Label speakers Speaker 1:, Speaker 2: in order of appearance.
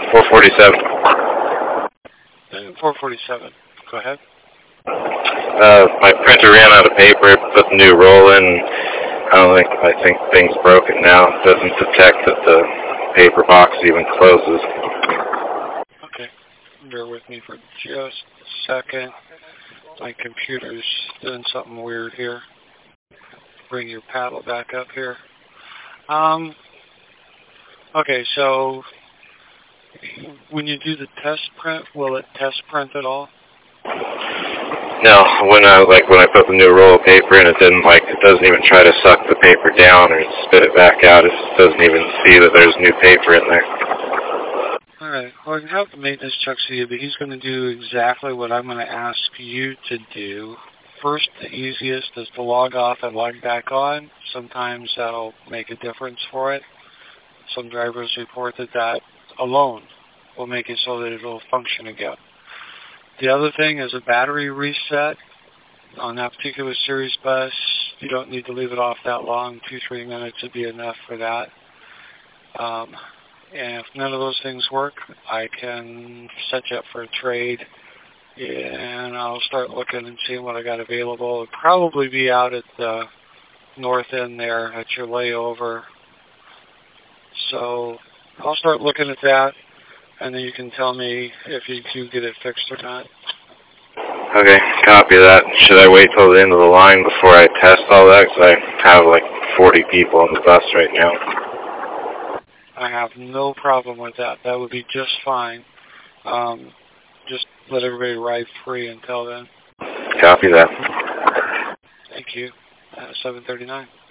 Speaker 1: 447.
Speaker 2: 447. Go ahead.
Speaker 1: My printer ran out of paper, put the new roll in. I think thing's broken now. It doesn't detect that the paper box even closes.
Speaker 2: Okay. Bear with me for just a second. My computer's doing something weird here. Bring your paddle back up here. Okay, so when you do the test print, will it test print at all?
Speaker 1: No, when I put the new roll of paper in, it doesn't even try to suck the paper down or spit it back out. It just doesn't even see that there's new paper in there.
Speaker 2: All right. Well, I can have the maintenance check see you, but he's going to do exactly what I'm going to ask you to do. First, the easiest is to log off and log back on. Sometimes that'll make a difference for it. Some drivers report that alone will make it so that it'll function again. The other thing is a battery reset on that particular series bus. You don't need to leave it off that long. 2-3 minutes would be enough for that. And if none of those things work, I can set you up for a trade, and I'll start looking and seeing what I got available. It'll probably be out at the north end there at your layover. So I'll start looking at that, and then you can tell me if you do get it fixed or not.
Speaker 1: Okay, copy that. Should I wait till the end of the line before I test all that? Because I have like 40 people on the bus right now.
Speaker 2: I have no problem with that. That would be just fine. Just let everybody ride free until then.
Speaker 1: Copy that.
Speaker 2: Thank you. 739.